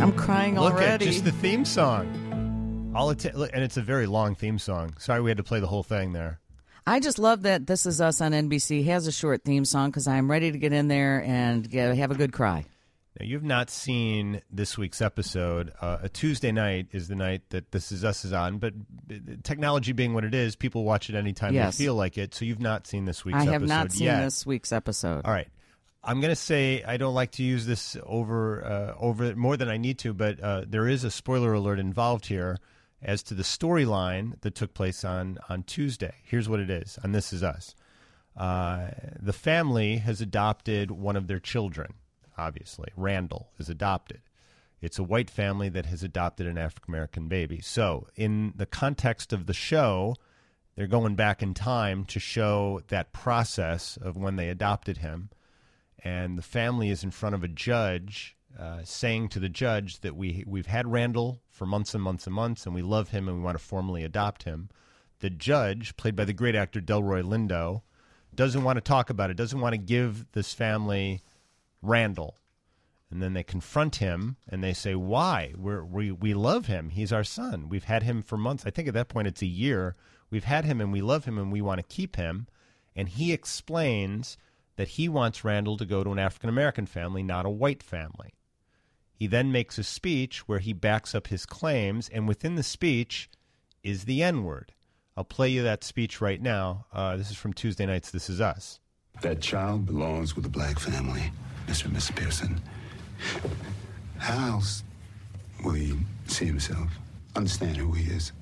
I'm crying Look already. at just the theme song. And it's a very long theme song. Sorry we had to play the whole thing there. I just love that This Is Us on NBC has a short theme song because I'm ready to get in there and have a good cry. Now, you've not seen this week's episode. A Tuesday night is the night that This Is Us is on, but technology being what it is, people watch it anytime they feel like it, so you've not seen this week's episode yet. I have not seen this week's episode. All right. I'm going to say I don't like to use this over more than I need to, but there is a spoiler alert involved here as to the storyline that took place on Tuesday. Here's what it is on This Is Us. The family has adopted one of their children. Obviously, Randall is adopted. It's a white family that has adopted an African-American baby. So in the context of the show, they're going back in time to show that process of when they adopted him. And the family is in front of a judge saying to the judge that we've had Randall for months and months and months, and we love him and we want to formally adopt him. The judge, played by the great actor Delroy Lindo, doesn't want to talk about it, doesn't want to give this family Randall. And then they confront him and they say, why? We love him. He's our son. We've had him for months. I think at that point it's a year. We've had him and we love him and we want to keep him. And he explains that he wants Randall to go to an African-American family, not a white family. He then makes a speech where he backs up his claims, and within the speech is the N-word. I'll play you that speech right now. This is from Tuesday night's This Is Us. That child belongs with a black family, Mr. and Mrs. Pearson. How else will he see himself, understand who he is?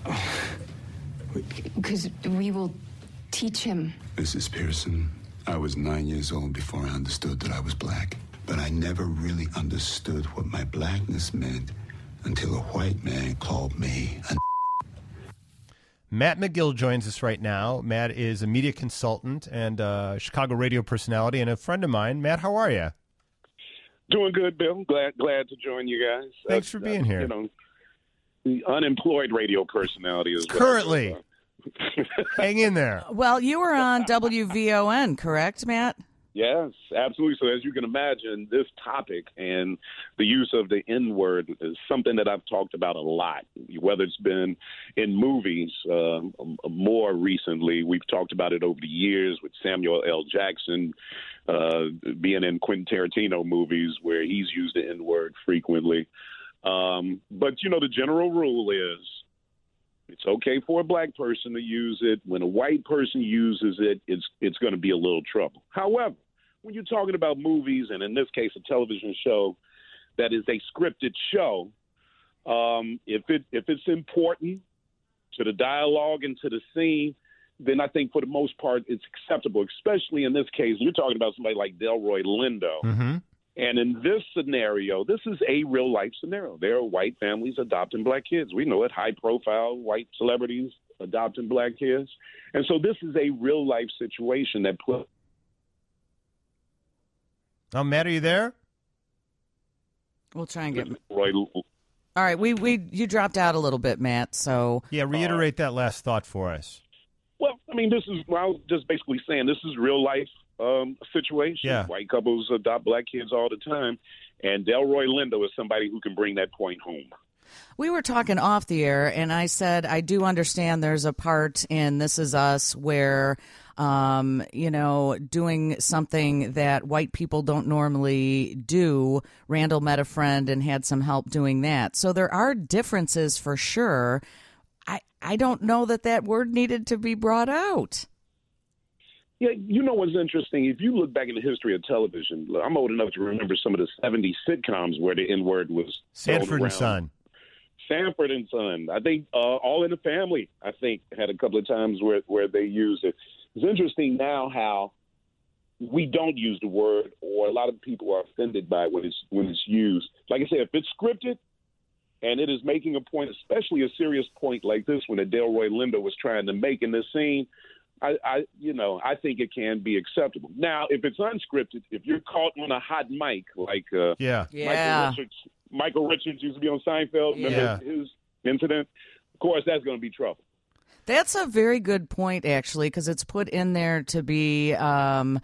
Because we will teach him. Mrs. Pearson, I was 9 years old before I understood that I was black. But I never really understood what my blackness meant until a white man called me a Matt McGill joins us right now. Matt is a media consultant and a Chicago radio personality and a friend of mine. Matt, how are you? Doing good, Bill. Glad to join you guys. Thanks for being here. The unemployed radio personality is currently. Hang in there. Well, you were on WVON, correct, Matt? Yes, absolutely. So as you can imagine, this topic and the use of the N-word is something that I've talked about a lot, whether it's been in movies more recently. We've talked about it over the years with Samuel L. Jackson being in Quentin Tarantino movies where he's used the N-word frequently. But, the general rule is it's okay for a black person to use it. When a white person uses it, it's going to be a little trouble. However, when you're talking about movies, and in this case, a television show that is a scripted show, if it's important to the dialogue and to the scene, then I think for the most part it's acceptable. Especially in this case, you're talking about somebody like Delroy Lindo. Mm-hmm. And in this scenario, this is a real-life scenario. There are white families adopting black kids. We know it, high-profile white celebrities adopting black kids. And so this is a real-life situation that put... Oh, Matt, are you there? We'll try and get... All right, you dropped out a little bit, Matt, so... Yeah, reiterate that last thought for us. Well, I was just basically saying this is real-life situation. Yeah. White couples adopt black kids all the time, and Delroy Lindo is somebody who can bring that point home. We were talking off the air, and I said I do understand there's a part in This Is Us where, doing something that white people don't normally do. Randall met a friend and had some help doing that. So there are differences for sure. I don't know that word needed to be brought out. Yeah, what's interesting? If you look back in the history of television, I'm old enough to remember some of the 70s sitcoms where the N-word was Sanford and Son. Sanford and Son. I think All in the Family, had a couple of times where they used it. It's interesting now how we don't use the word, or a lot of people are offended by it when it's used. Like I said, if it's scripted and it is making a point, especially a serious point like this one that Delroy Lindo was trying to make in this scene, I think it can be acceptable. Now, if it's unscripted, if you're caught on a hot mic, like Michael Richards used to be on Seinfeld, remember his incident? Of course, that's going to be trouble. That's a very good point, actually, because it's put in there to be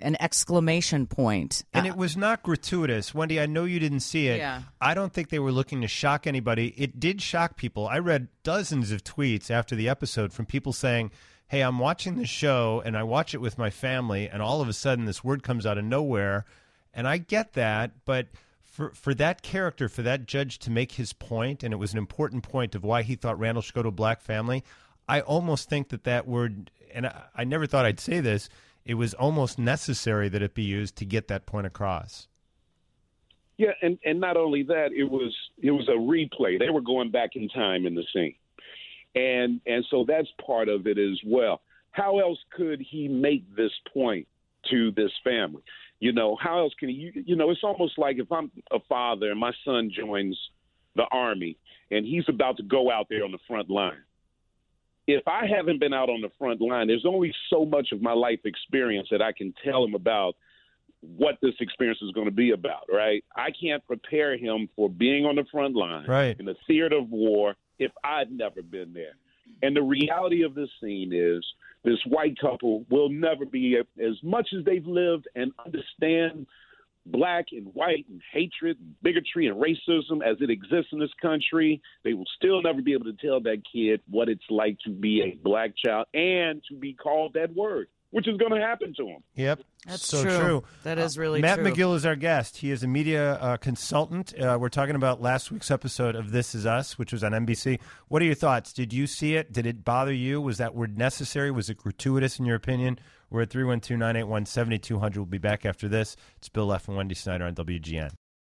an exclamation point. And it was not gratuitous. Wendy, I know you didn't see it. Yeah. I don't think they were looking to shock anybody. It did shock people. I read dozens of tweets after the episode from people saying, hey, I'm watching the show and I watch it with my family, and all of a sudden this word comes out of nowhere. And I get that, but for that character, for that judge to make his point, and it was an important point of why he thought Randall should go to a black family, I almost think that word, and I never thought I'd say this, it was almost necessary that it be used to get that point across. Yeah, and not only that, it was a replay. They were going back in time in the scene. And so that's part of it as well. How else could he make this point to this family? You know, how else can he, you know, it's almost like if I'm a father and my son joins the Army and he's about to go out there on the front line. If I haven't been out on the front line, there's only so much of my life experience that I can tell him about what this experience is going to be about, right? I can't prepare him for being on the front line in the theater of war if I've never been there. And the reality of this scene is this white couple will never be, as much as they've lived and understand black and white and hatred and bigotry and racism as it exists in this country, they will still never be able to tell that kid what it's like to be a black child and to be called that word, which is going to happen to them. Yep. That's so true. That is really Matt true. McGill is our guest. He is a media consultant. We're talking about last week's episode of This Is Us, which was on NBC. What are your thoughts? Did you see it? Did it bother you? Was that word necessary? Was it gratuitous in your opinion? We're at 312-981-7200. We'll be back after this. It's Bill Leff and Wendy Snyder on WGN.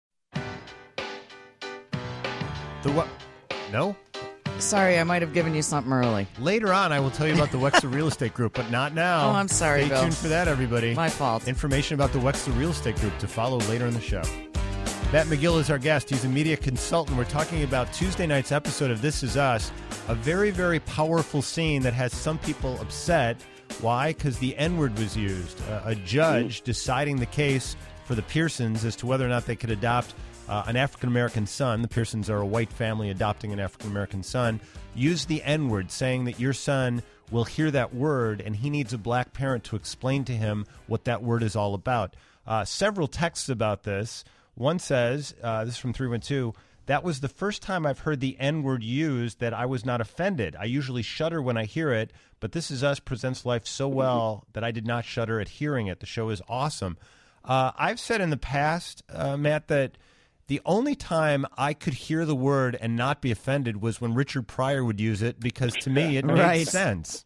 The what? No? Sorry, I might have given you something early. Later on, I will tell you about the Wexler Real Estate Group, but not now. Oh, I'm sorry, Stay Bill. tuned for that, everybody. My fault. Information about the Wexler Real Estate Group to follow later in the show. Matt McGill is our guest. He's a media consultant. We're talking about Tuesday night's episode of This Is Us, a very, very powerful scene that has some people upset. Why? Because the N-word was used. A judge deciding the case for the Pearsons as to whether or not they could adopt an African-American son. The Pearsons are a white family adopting an African-American son. Used the N-word, saying that your son will hear that word and he needs a black parent to explain to him what that word is all about. Several texts about this. One says, this is from 312, that was the first time I've heard the N-word used that I was not offended. I usually shudder when I hear it, but This Is Us presents life so well that I did not shudder at hearing it. The show is awesome. I've said in the past, Matt, that the only time I could hear the word and not be offended was when Richard Pryor would use it, because to me it made sense.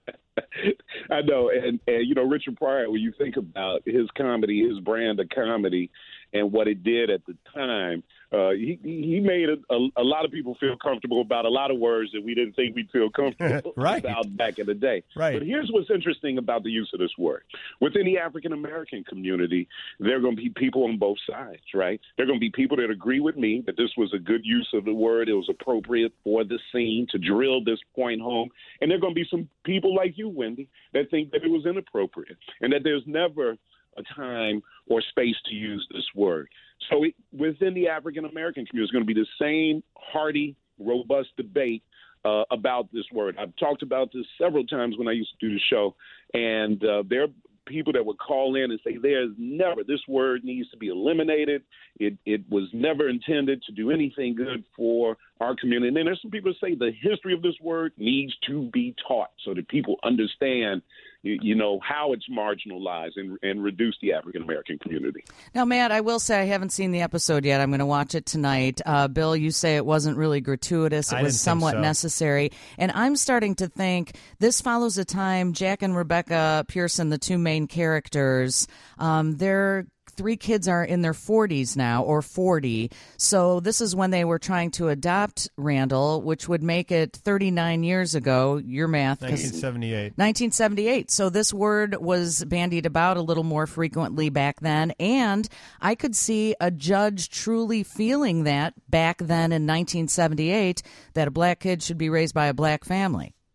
I know, and you know, Richard Pryor, when you think about his comedy, his brand of comedy, and what it did at the time, he made a lot of people feel comfortable about a lot of words that we didn't think we'd feel comfortable about back in the day. But here's what's interesting about the use of this word. Within the African-American community, there are going to be people on both sides, right? There are going to be people that agree with me that this was a good use of the word. It was appropriate for the scene to drill this point home. And there are going to be some people like you, Wendy, that think that it was inappropriate and that there's never a time or space to use this word. So within the African-American community, it's going to be the same hearty, robust debate about this word. I've talked about this several times when I used to do the show, and there are people that would call in and say this word needs to be eliminated. It was never intended to do anything good for our community. And then there's some people that say the history of this word needs to be taught so that people understand how it's marginalized and reduce the African-American community. Now, Matt, I will say I haven't seen the episode yet. I'm going to watch it tonight. Bill, you say it wasn't really gratuitous. It was somewhat necessary. And I'm starting to think this follows a time Jack and Rebecca Pearson, the two main characters, their 3 kids are in their 40s now, or 40. So this is when they were trying to adopt Randall, which would make it 39 years ago. Your math. 1978. 1978. So this word was bandied about a little more frequently back then. And I could see a judge truly feeling that back then in 1978, that a black kid should be raised by a black family.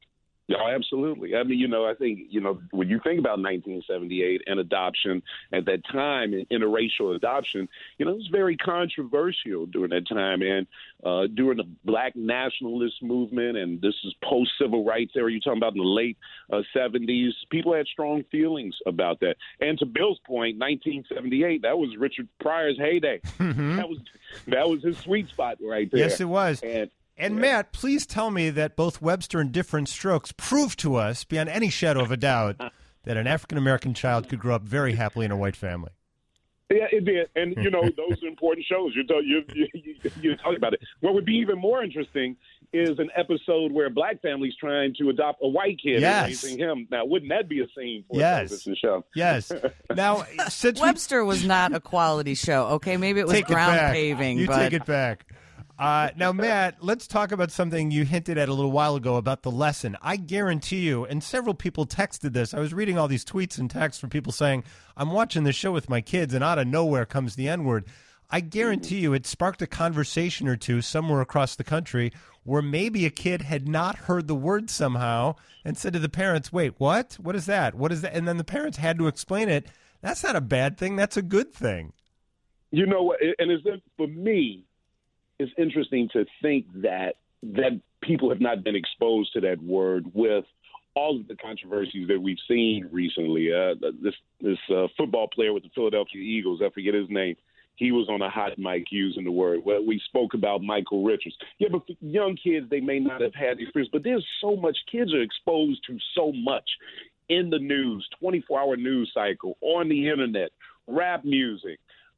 Oh, absolutely. I mean, I think, when you think about 1978 and adoption at that time, and interracial adoption, it was very controversial during that time. And during the Black nationalist movement, and this is post-civil rights era, you're talking about in the late 70s, people had strong feelings about that. And to Bill's point, 1978, that was Richard Pryor's heyday. Mm-hmm. That was his sweet spot right there. Yes, it was. And Matt, please tell me that both Webster and Different Strokes prove to us, beyond any shadow of a doubt, that an African-American child could grow up very happily in a white family. Yeah, it did. And, those are important shows. You're talking about it. What would be even more interesting is an episode where a Black family's trying to adopt a white kid and raising him. Now, wouldn't that be a scene for a television show? Yes. Now, since Webster was not a quality show, okay? Maybe it was ground paving. You but... take it back. Now, Matt, let's talk about something you hinted at a little while ago about the lesson. I guarantee you, and several people texted this. I was reading all these tweets and texts from people saying, I'm watching the show with my kids, and out of nowhere comes the N-word. I guarantee you it sparked a conversation or two somewhere across the country where maybe a kid had not heard the word somehow and said to the parents, wait, what? What is that? What is that? And then the parents had to explain it. That's not a bad thing. That's a good thing. You know what? And for me, it's interesting to think that people have not been exposed to that word with all of the controversies that we've seen recently. This football player with the Philadelphia Eagles, I forget his name, he was on a hot mic using the word. Well, we spoke about Michael Richards. Yeah, but for young kids, they may not have had the experience, but there's so much. Kids are exposed to so much in the news, 24-hour news cycle, on the internet, rap music.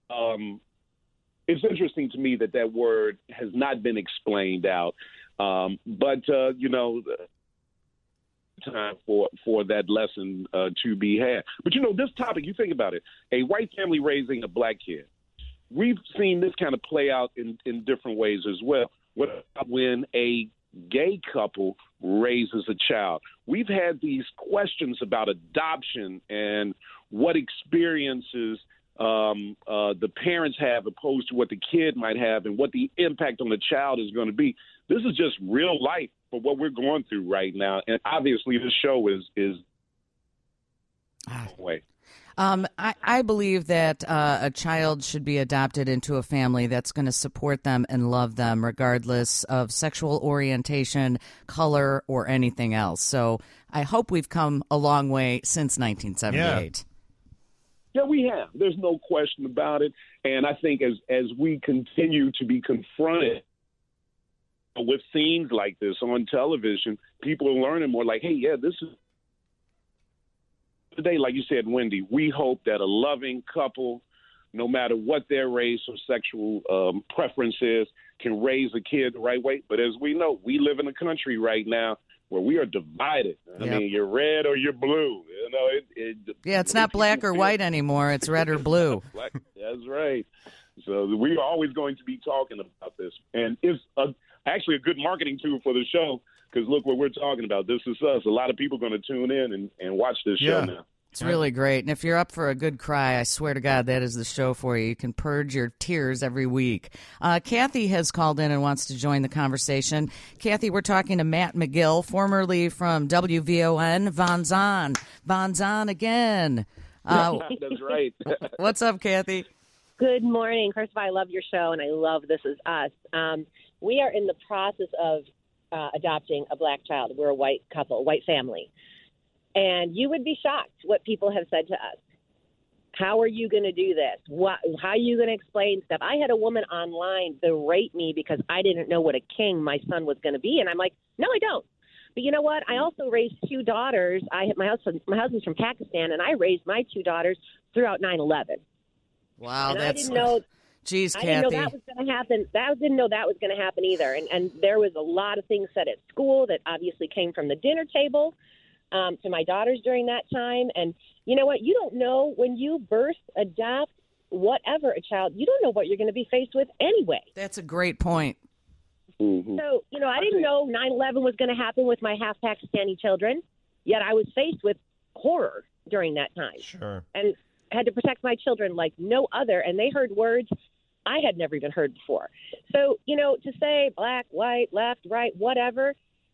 It's interesting to me that word has not been explained out. But time for that lesson to be had. But, this topic, you think about it, a white family raising a Black kid. We've seen this kind of play out in different ways as well. What about when a gay couple raises a child? We've had these questions about adoption and what experiences the parents have opposed to what the kid might have and what the impact on the child is going to be. This is just real life for what we're going through right now. And obviously this show is way. I believe that a child should be adopted into a family that's going to support them and love them regardless of sexual orientation, color, or anything else. So I hope we've come a long way since 1978. Yeah, we have. There's no question about it. And I think as we continue to be confronted with scenes like this on television, people are learning more like, hey, yeah, this is today, like you said, Wendy, we hope that a loving couple, no matter what their race or sexual preference is, can raise a kid the right way. But as we know, we live in a country right now where we are divided. I mean, you're red or you're blue. It's not black or white anymore. It's red or blue. That's right. So we're always going to be talking about this. And it's actually a good marketing tool for the show because look what we're talking about. This is us. A lot of people are going to tune in and watch this show now. It's really great. And if you're up for a good cry, I swear to God, that is the show for you. You can purge your tears every week. Kathy has called in and wants to join the conversation. Kathy, we're talking to Matt McGill, formerly from WVON, Von Zahn. Von Zahn again. That's right. What's up, Kathy? Good morning. First of all, I love your show, and I love This Is Us. We are in the process of adopting a Black child. We're a white couple, a white family. And you would be shocked what people have said to us. How are you going to do this? How are you going to explain stuff? I had a woman online berate me because I didn't know what a king my son was going to be. And I'm like, no, I don't. But you know what? I also raised two daughters. My husband's from Pakistan, and I raised my two daughters throughout 9/11. Wow, and that's... I didn't know... Geez, Kathy. I didn't know that was going to happen. I didn't know that was going to happen either. And there was a lot of things said at school that obviously came from the dinner table to my daughters during that time. And you know what? You don't know when you birth, adopt, whatever a child, you don't know what you're going to be faced with anyway. That's a great point. Mm-hmm. So, I didn't know 9/11 was going to happen with my half Pakistani children, yet I was faced with horror during that time. Sure. And had to protect my children like no other. And they heard words I had never even heard before. So, to say black, white, left, right, whatever,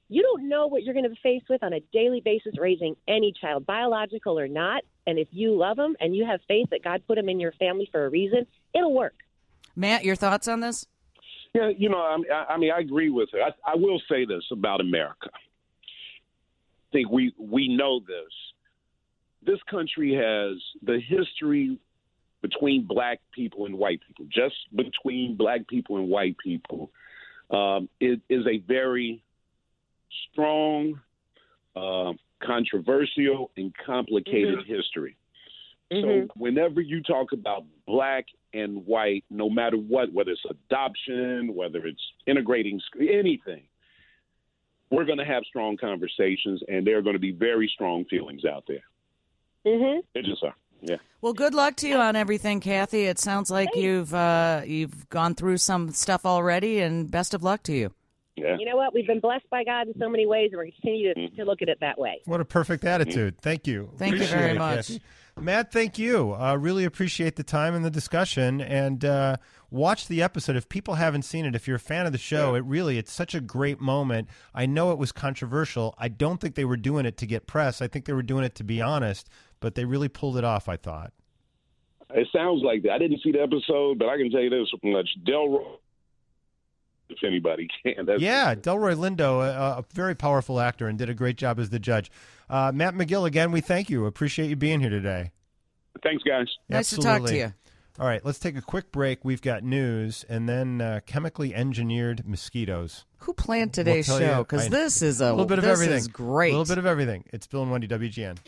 You don't know what you're going to be faced with on a daily basis raising any child, biological or not. And if you love them and you have faith that God put them in your family for a reason, it'll work. Matt, your thoughts on this? Yeah, I mean, I agree with her. I will say this about America. I think we know this. This country has the history between black people and white people, just between black people and white people. It is a very strong, controversial, and complicated history. So whenever you talk about black and white, no matter what, whether it's adoption, whether it's integrating anything, we're going to have strong conversations, and there are going to be very strong feelings out there. It just are. Yeah. Well, good luck to you on everything, Kathy. It sounds like you've gone through some stuff already, and best of luck to you. Yeah. You know what? We've been blessed by God in so many ways, and we're going to continue to look at it that way. What a perfect attitude. Thank you. Thank you very much. Kathy. Matt, thank you. Really appreciate the time and the discussion. And watch the episode. If people haven't seen it, if you're a fan of the show, it's such a great moment. I know it was controversial. I don't think they were doing it to get press. I think they were doing it to be honest, but they really pulled it off, I thought. It sounds like that. I didn't see the episode, but I can tell you this much. Delroy, if anybody can. Delroy Lindo, a very powerful actor, and did a great job as the judge. Matt McGill, again, we thank you. Appreciate you being here today. Thanks, guys. Nice to talk to you. All right, let's take a quick break. We've got news, and then chemically engineered mosquitoes. Who planned today's show? Because this is a little bit of everything. This is great. A little bit of everything. It's Bill and Wendy, WGN.